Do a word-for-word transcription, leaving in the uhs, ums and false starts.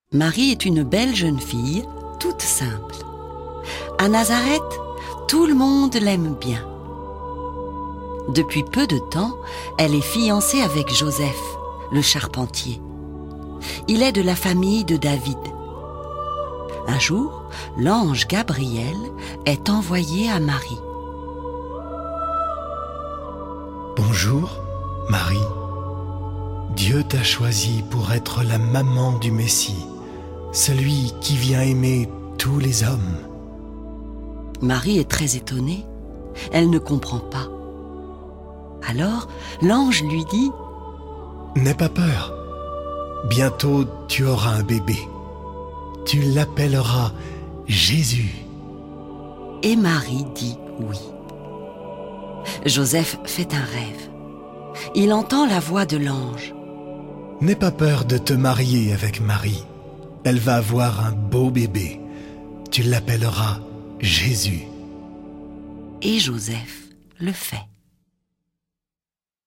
Marie est une belle jeune fille, toute simple. À Nazareth, tout le monde l'aime bien. Depuis peu de temps, elle est fiancée avec Joseph, le charpentier. Il est de la famille de David. Un jour, l'ange Gabriel est envoyé à Marie. Bonjour, Marie. Dieu t'a choisie pour être la maman du Messie, celui qui vient aimer tous les hommes. Marie est très étonnée. Elle ne comprend pas. Alors, l'ange lui dit : « N'aie pas peur. Bientôt, tu auras un bébé. Tu l'appelleras Jésus. » Et Marie dit oui. Joseph fait un rêve. Il entend la voix de l'ange. « N'aie pas peur de te marier avec Marie. Elle va avoir un beau bébé. Tu l'appelleras Jésus. » Et Joseph le fait.